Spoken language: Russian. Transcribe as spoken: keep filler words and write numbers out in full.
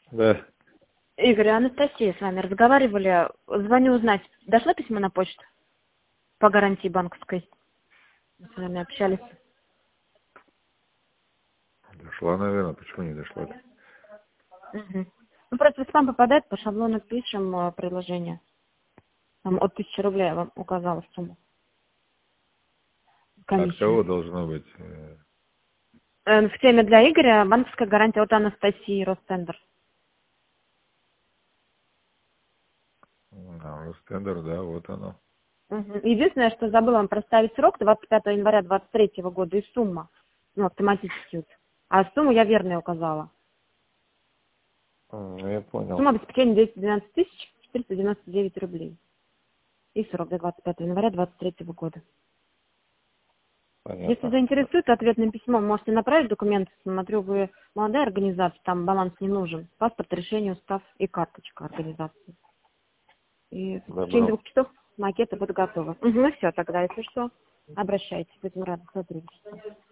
Да. Игорь, Анастасия с вами разговаривали. Звоню узнать, дошло письмо на почту по гарантии банковской? Мы с вами общались. Дошла, наверное. Почему не дошла? Угу. Ну, просто в спам попадает, по шаблону пишем э, предложение. Там от тысячи рублей я вам указала сумму. От Комиссию. кого должно быть? э, Э, В теме для Игоря банковская гарантия от Анастасии Ростендер. А, Ростендер, да, вот оно. Мгм. Единственное, что забыла вам проставить срок двадцать пятого января двадцать третьего года и сумма. Ну, автоматически. вот. А сумму я верно указала. М, Я понял. Сумма обеспечения двести двенадцать тысяч четыреста девяносто девять рублей. И срок до двадцать пятого января двадцать третьего года. Если Понятно. заинтересует ответным письмом, можете направить документы. Смотрю, вы молодая организация, там баланс не нужен. Паспорт, решение, устав и карточка организации. И в течение Добро. двух часов макеты будут готовы. Угу, ну все, тогда, если что, обращайтесь, будем рады сотрудничеству.